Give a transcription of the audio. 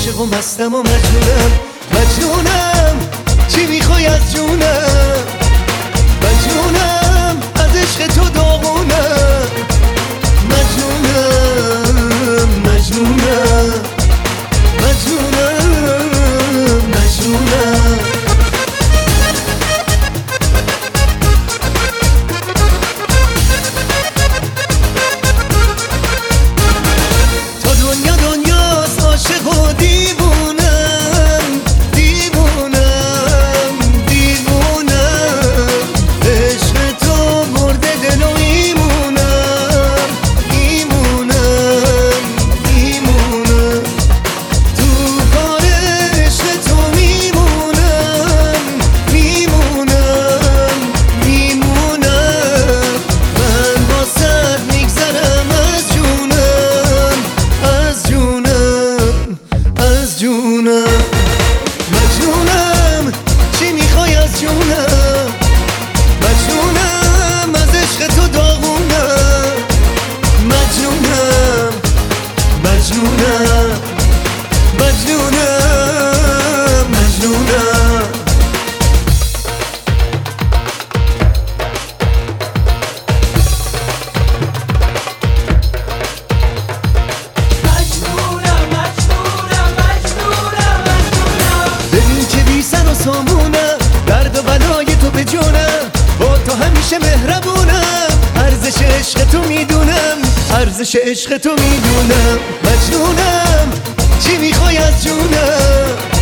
عاشق و مستم و مجنونم مجنونم چی میخوای از جونم مجنونم از عشق تو داغونم مجنونم مجنونم مجنونم مجنونم تا دنیا دنیاست عاشق و دیوونم دیوونم دیوونم عشق تو برده دل و ایمونم ایمونم ایمونم تو کار عشق تو میمونم میمونم میمونم من با سر میگذرم از جونم از جونم از جونم مجنونم چی میخوای از جونم مجنونم از عشق تو داغونم مجنونم مجنونم مجنونم مجنونم ببین که بی سر و سامونم درد و بلای تو به جونم با تو همیشه مهربونم ارزش عشق تو میدونم ارزش عشق تو میدونم مجنونم چی میخوای از جونم